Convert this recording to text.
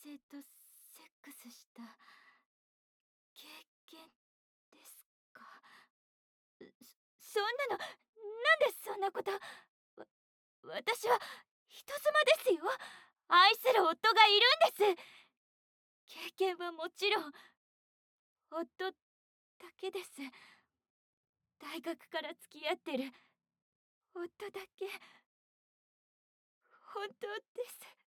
性とセックスした経験ですか？そんなの、なんでそんなこと。私は人妻ですよ。愛する夫がいるんです。経験はもちろん夫だけです。大学から付き合ってる夫だけ。本当です。